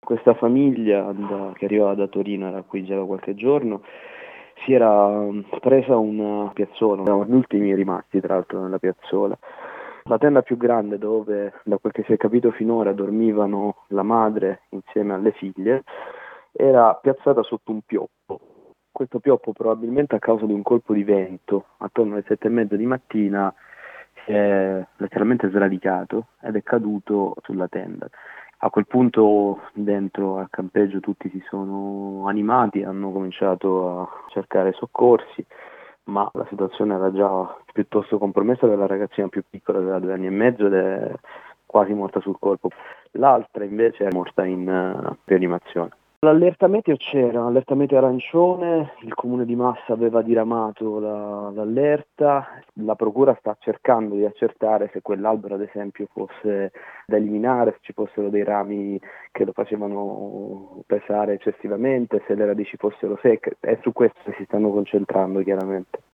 Questa famiglia che arrivava da Torino, era qui già da qualche giorno, si era presa una piazzola, eravamo gli ultimi rimasti tra l'altro nella piazzola. La tenda più grande dove, da quel che si è capito finora, dormivano la madre insieme alle figlie, era piazzata sotto un pioppo. Questo pioppo probabilmente a causa di un colpo di vento, attorno alle 7:30 di mattina, si è letteralmente sradicato ed è caduto sulla tenda. A quel punto dentro al campeggio tutti si sono animati, hanno cominciato a cercare soccorsi, ma la situazione era già piuttosto compromessa per la ragazzina più piccola, che aveva 2 anni e mezzo ed è quasi morta sul colpo. L'altra invece è morta in rianimazione. L'allerta meteo c'era, l'allerta meteo arancione, il comune di Massa aveva diramato l'allerta, la procura sta cercando di accertare se quell'albero ad esempio fosse da eliminare, se ci fossero dei rami che lo facevano pesare eccessivamente, se le radici fossero secche, è su questo che si stanno concentrando chiaramente.